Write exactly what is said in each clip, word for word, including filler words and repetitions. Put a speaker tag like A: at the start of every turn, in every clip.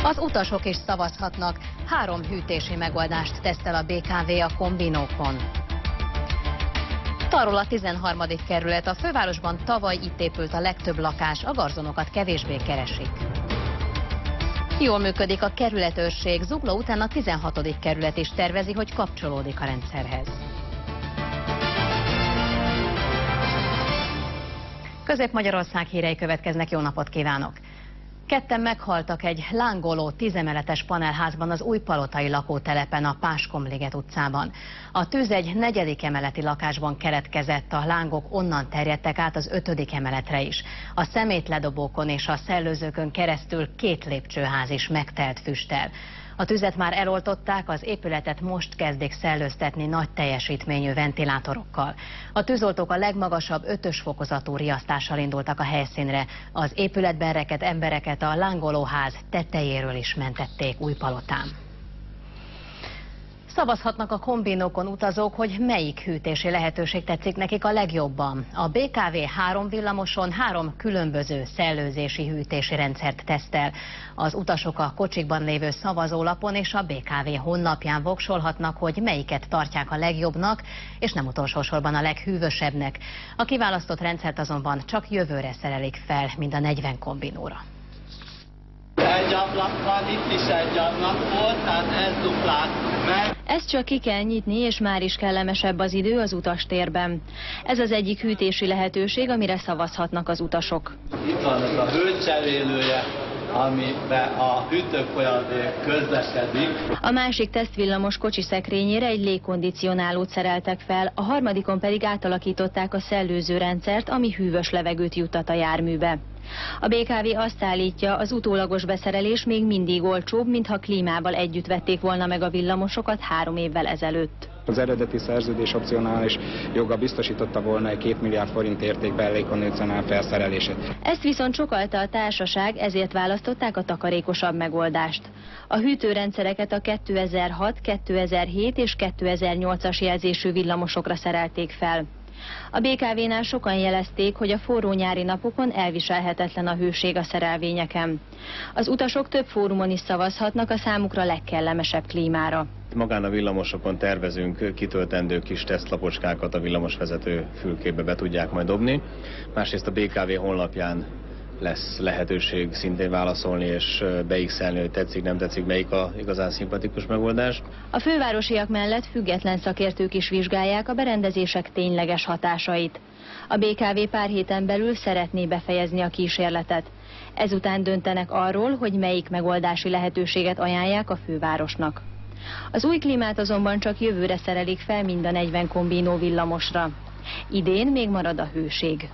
A: Az utasok is szavazhatnak, három hűtési megoldást tesztel a bé ká vé a kombinókon. Tarol a tizenharmadik kerület, a fővárosban tavaly itt épült a legtöbb lakás, a garzonokat kevésbé keresik. Jól működik a kerületőrség, Zugló után a tizenhatodik kerület is tervezi, hogy kapcsolódik a rendszerhez. Közép-Magyarország hírei következnek, jó napot kívánok! Ketten meghaltak egy lángoló tízemeletes panelházban az Újpalotai lakótelepen a Páskomliget utcában. A tűz egy negyedik emeleti lakásban keletkezett, a lángok onnan terjedtek át az ötödik emeletre is. A szemétledobókon és a szellőzőkön keresztül két lépcsőház is megtelt füsttel. A tüzet már eloltották, az épületet most kezdik szellőztetni nagy teljesítményű ventilátorokkal. A tűzoltók a legmagasabb ötös fokozatú riasztással indultak a helyszínre. Az épületben rekedt embereket a lángolóház tetejéről is mentették Újpalotán. Szavazhatnak a kombinókon utazók, hogy melyik hűtési lehetőség tetszik nekik a legjobban. A bé ká vé három villamoson három különböző szellőzési hűtési rendszert tesztel. Az utasok a kocsikban lévő szavazólapon és a bé ká vé honlapján voksolhatnak, hogy melyiket tartják a legjobbnak, és nem utolsó sorban a leghűvösebbnek. A kiválasztott rendszert azonban csak jövőre szerelik fel, mind a negyven kombinóra.
B: Egy ablak van, itt is egy ablak volt, tehát ez duplát meg.
C: Ezt csak ki kell nyitni, és már is kellemesebb az idő az utastérben. Ez az egyik hűtési lehetőség, amire szavazhatnak az utasok.
B: Itt van ez a hőcserélője, amiben a hűtőfolyadék közlekedik.
C: A másik tesztvillamos kocsi szekrényére egy légkondicionálót szereltek fel, a harmadikon pedig átalakították a szellőzőrendszert, ami hűvös levegőt juttat a járműbe. A bé ká vé azt állítja, az utólagos beszerelés még mindig olcsóbb, mintha klímával együtt vették volna meg a villamosokat három évvel ezelőtt.
D: Az eredeti szerződés opcionális joga biztosította volna egy két milliárd forint értékben légkondicionál felszerelését.
C: Ezt viszont sokalta a társaság, ezért választották a takarékosabb megoldást. A hűtőrendszereket a kétezer-hat, kétezer-hét és kétezer-nyolcas jelzésű villamosokra szerelték fel. A bé ká vénál sokan jelezték, hogy a forró nyári napokon elviselhetetlen a hőség a szerelvényeken. Az utasok több fórumon is szavazhatnak a számukra legkellemesebb klímára.
E: Magán a villamosokon tervezünk kitöltendő kis tesztlapocskákat, a villamosvezető fülkébe be tudják majd dobni. Másrészt a bé ká vé honlapján lesz lehetőség szintén válaszolni és beixelni, hogy tetszik, nem tetszik, melyik a igazán szimpatikus megoldás.
C: A fővárosiak mellett független szakértők is vizsgálják a berendezések tényleges hatásait. A bé ká vé pár héten belül szeretné befejezni a kísérletet. Ezután döntenek arról, hogy melyik megoldási lehetőséget ajánlják a fővárosnak. Az új klímát azonban csak jövőre szerelik fel mind a negyven kombinó villamosra. Idén még marad a hőség.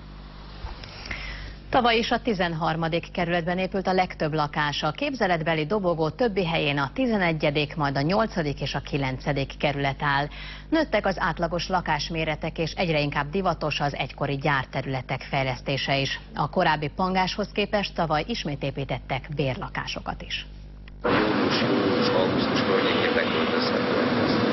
A: Tavaly is a tizenharmadik kerületben épült a legtöbb lakás. A képzeletbeli dobogó többi helyén a tizenegyedik, majd a nyolcadik és a kilencedik kerület áll. Nőttek az átlagos lakásméretek, és egyre inkább divatos az egykori gyárterületek fejlesztése is. A korábbi pangáshoz képest tavaly ismét építettek bérlakásokat is.
F: Július-augusztus környékén beköltözhetőek.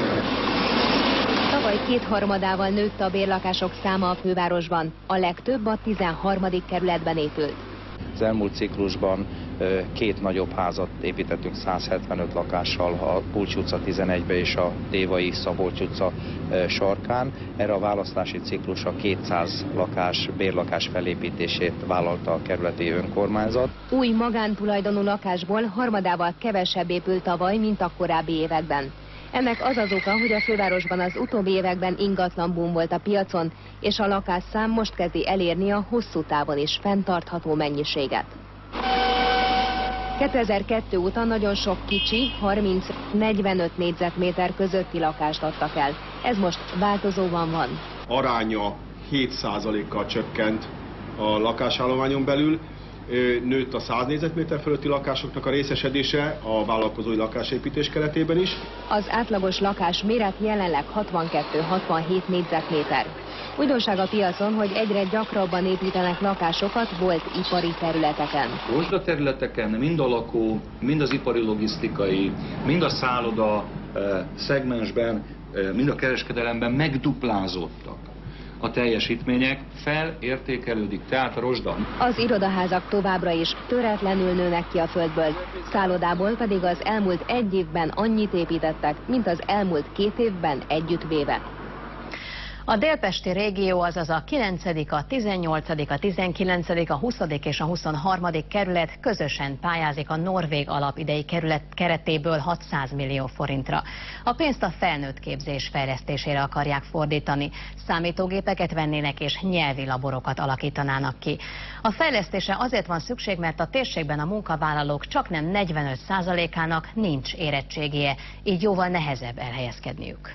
G: Tavaly kétharmadával nőtt a bérlakások száma a fővárosban. A legtöbb a tizenharmadik kerületben épült.
D: Az elmúlt ciklusban két nagyobb házat építettünk száz hetvenöt lakással a Pulcs utca tizenegybe és a Dévai Szabolcs utca sarkán. Erre a választási ciklusra kétszáz lakás, bérlakás felépítését vállalta a kerületi önkormányzat.
G: Új magántulajdonú lakásból harmadával kevesebb épült tavaly, mint a korábbi években. Ennek az az oka, hogy a fővárosban az utóbbi években ingatlan boom volt a piacon, és a lakásszám most kezdi elérni a hosszú távon is fenntartható mennyiséget. kétezer-kettő óta nagyon sok kicsi, harminc-negyvenöt négyzetméter közötti lakást adtak el. Ez most változóban van.
H: Aránya hét százalékkal csökkent a lakásállományon belül. Nőtt a száz négyzetméter fölötti lakásoknak a részesedése a vállalkozói lakásépítés keretében is.
G: Az átlagos lakás méret jelenleg hatvankettő-hatvanhét négyzetméter. Újdonság a piacon, hogy egyre gyakrabban építenek lakásokat volt ipari területeken.
I: Rozsda területeken mind a lakó, mind az ipari logisztikai, mind a szálloda szegmensben, mind a kereskedelemben megduplázódtak a teljesítmények, felértékelődik tehát a rozsda.
G: Az irodaházak továbbra is töretlenül nőnek ki a földből, szállodából pedig az elmúlt egy évben annyit építettek, mint az elmúlt két évben együttvéve.
A: A délpesti régió, azaz a kilencedik, a tizennyolcadik, a tizenkilencedik, a huszadik és a huszonharmadik kerület közösen pályázik a norvég alapidei kerület keretéből hatszáz millió forintra. A pénzt a felnőtt képzés fejlesztésére akarják fordítani. Számítógépeket vennének és nyelvi laborokat alakítanának ki. A fejlesztésre azért van szükség, mert a térségben a munkavállalók csaknem negyvenöt százalékának nincs érettségije, így jóval nehezebb elhelyezkedniük.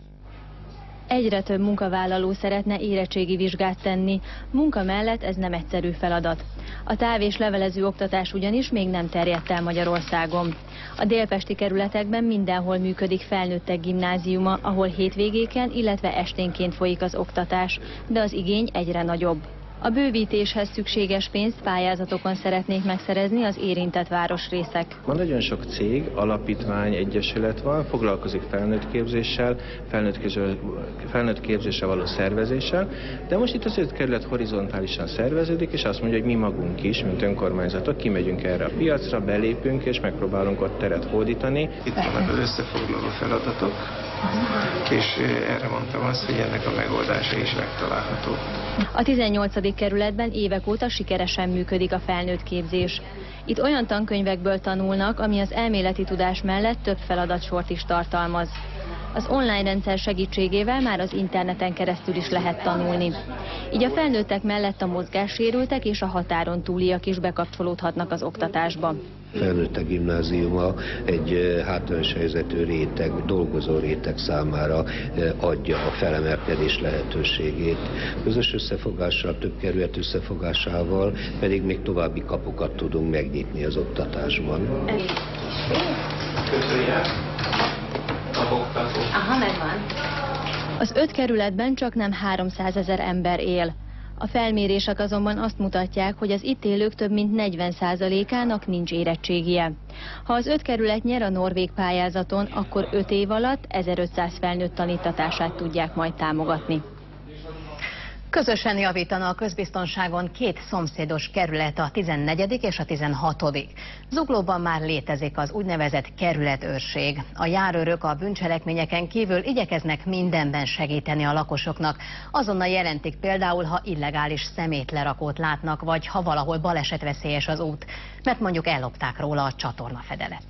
C: Egyre több munkavállaló szeretne érettségi vizsgát tenni, munka mellett ez nem egyszerű feladat. A táv- és levelező oktatás ugyanis még nem terjedt el Magyarországon. A délpesti kerületekben mindenhol működik felnőttek gimnáziuma, ahol hétvégéken, illetve esténként folyik az oktatás, de az igény egyre nagyobb. A bővítéshez szükséges pénzt pályázatokon szeretnék megszerezni az érintett városrészek.
D: Van nagyon sok cég, alapítvány, egyesület van, foglalkozik felnőtt képzéssel, felnőtt, képzéssel, felnőtt képzéssel való szervezéssel, de most itt az öt kerület horizontálisan szerveződik, és azt mondja, hogy mi magunk is, mint önkormányzatok, kimegyünk erre a piacra, belépünk, és megpróbálunk ott teret hódítani.
F: Itt vannak az összefoglaló feladatok, és erre mondtam azt, hogy ennek a megoldása is megtalálható.
C: A tizennyolcadik kerületben évek óta sikeresen működik a felnőtt képzés. Itt olyan tankönyvekből tanulnak, ami az elméleti tudás mellett több feladatsort is tartalmaz. Az online rendszer segítségével már az interneten keresztül is lehet tanulni. Így a felnőttek mellett a mozgássérültek és a határon túliak is bekapcsolódhatnak az oktatásba.
J: Felnőttek gimnáziuma egy hátrányos helyzetű réteg, dolgozó réteg számára adja a felemelkedés lehetőségét. Közös összefogással, több kerület összefogásával pedig még további kapukat tudunk megnyitni az oktatásban.
G: Aha, megvan.
C: Az öt kerületben csaknem háromszázezer ember él. A felmérések azonban azt mutatják, hogy az itt élők több mint negyven százalékának nincs érettségie. Ha az öt kerület nyer a norvég pályázaton, akkor öt év alatt ezerötszáz felnőtt tanítatását tudják majd támogatni.
A: Közösen javítana a közbiztonságon két szomszédos kerület, a tizennegyedik és a tizenhatodik Zuglóban már létezik az úgynevezett kerületőrség. A járőrök a bűncselekményeken kívül igyekeznek mindenben segíteni a lakosoknak. Azonnal jelentik például, ha illegális szemétlerakót látnak, vagy ha valahol balesetveszélyes az út, mert mondjuk ellopták róla a csatornafedelet.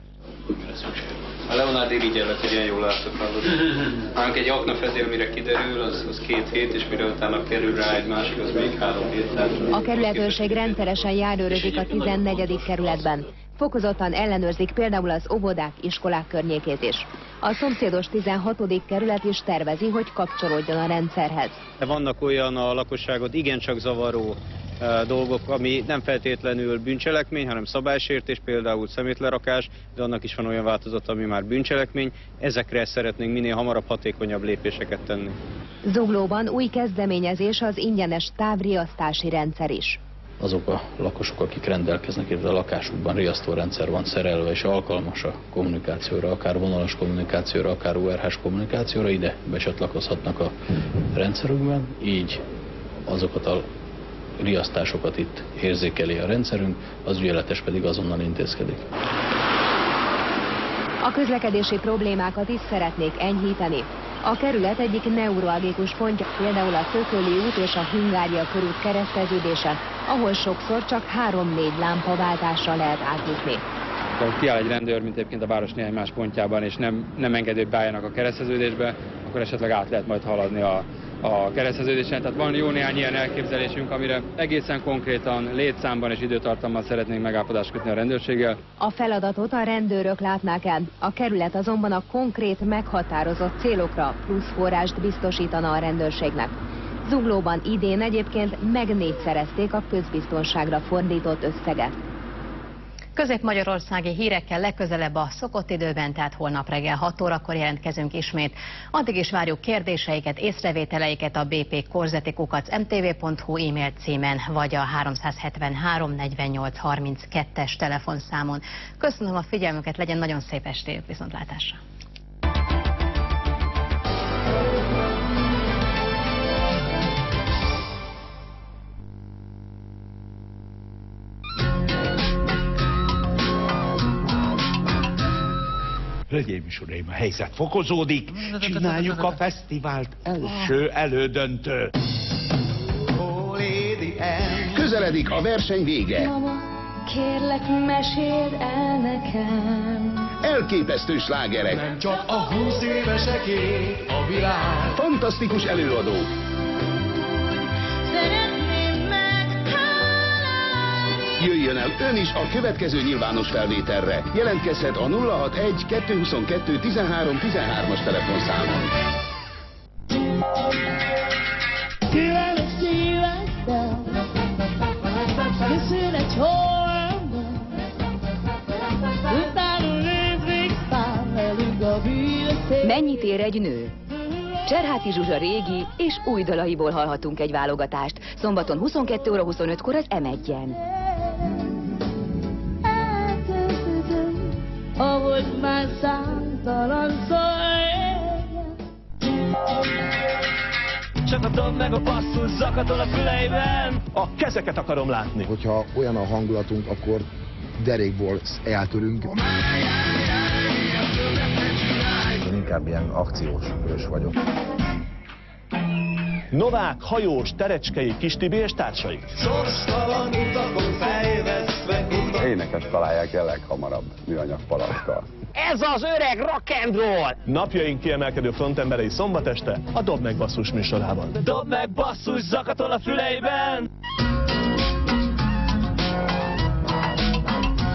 B: A Leonard irigyelek, hogy ilyen jól látok hallod. Nálunk egy aknafedél, mire kiderül, az, az két hét, és mire utána kerül rá egy másik, az még három hét. Tehát
G: a kerületőrség rendszeresen járőrözik a tizennegyedik kerületben. Fokozottan ellenőrzik például az óvodák, iskolák környékét is. A szomszédos tizenhatodik kerület is tervezi, hogy kapcsolódjon a rendszerhez.
K: Vannak olyan a lakosságot igencsak zavaró dolgok, ami nem feltétlenül bűncselekmény, hanem szabálysértés, például szemétlerakás, de annak is van olyan változat, ami már bűncselekmény. Ezekre szeretnénk minél hamarabb hatékonyabb lépéseket tenni.
G: Zuglóban új kezdeményezés az ingyenes távriasztási rendszer is.
L: Azok a lakosok, akik rendelkeznek, illetve a lakásukban riasztórendszer van szerelve, és alkalmas a kommunikációra, akár vonalas kommunikációra, akár u er hás kommunikációra, ide becsatlakozhatnak a rendszerükben, így azokat a riasztásokat itt érzékeli a rendszerünk, az ügyeletes pedig azonnal intézkedik.
G: A közlekedési problémákat is szeretnék enyhíteni. A kerület egyik neuralgikus pontja például a Tököli út és a Hungária körút kereszteződése, ahol sokszor csak három-négy lámpaváltással lehet átjutni.
M: Ha kiáll egy rendőr, mint egyébként a város néhány más pontjában, és nem, nem engedi, hogy beálljanak a kereszteződésbe, akkor esetleg át lehet majd haladni a, a kereszteződésen. Tehát van jó néhány ilyen elképzelésünk, amire egészen konkrétan létszámban és időtartammal szeretnénk megállapodást kötni a rendőrséggel.
G: A feladatot a rendőrök látnák el, a kerület azonban a konkrét, meghatározott célokra plusz forrást biztosítana a rendőrségnek. Zuglóban idén egyébként megnégyszerezték a közbiztonságra fordított összeget.
A: Közép-magyarországi hírekkel legközelebb a szokott időben, tehát holnap reggel hat órakor jelentkezünk ismét. Addig is várjuk kérdéseiket, észrevételeiket a bé pé korzeti kukac em té vé pont hu e-mail címen, vagy a háromszázhetvenhárom negyvennyolc harminckettes telefonszámon. Köszönöm a figyelmüket, legyen nagyon szép estét, viszontlátásra!
N: Hölgyeim és uraim, a helyzet fokozódik, csináljuk a fesztivált első elődöntő.
O: Közeledik a verseny vége.
P: Mama, kérlek, meséld el nekem.
O: Elképesztő slágerek.
Q: Nem csak a húsz éveseké a világ.
O: Fantasztikus előadók.
P: Szeretném megtalálni.
O: Jöjjön el ön is a következő nyilvános felvételre. Jelentkezhet a nulla hatvanegy kettőszázhuszonkettő tizenhárom tizenhármas telefonszámon.
R: Mennyit ér egy nő? Cserháti Zsuzsa régi és új dalaiból hallhatunk egy válogatást. Szombaton huszonkettő óra huszonötkor az em egyen.
P: Ahogy már számtalan
S: Csak a dob meg a basszus zakatol a füleiben. A kezeket akarom látni.
T: Hogyha olyan a hangulatunk, akkor derékból eltörünk.
U: Én inkább ilyen akciós hős vagyok.
S: Novák, hajós, terecskei, Kistibi és társai.
Q: Sorstalan utakon fejvesztve utak.
V: Énekes találják el leghamarabb műanyag palakkal.
S: Ez az öreg rock'n'roll! Napjaink kiemelkedő frontemberei szombat este a Dob meg basszus műsorában. Dob meg basszus zakatol a füleiben!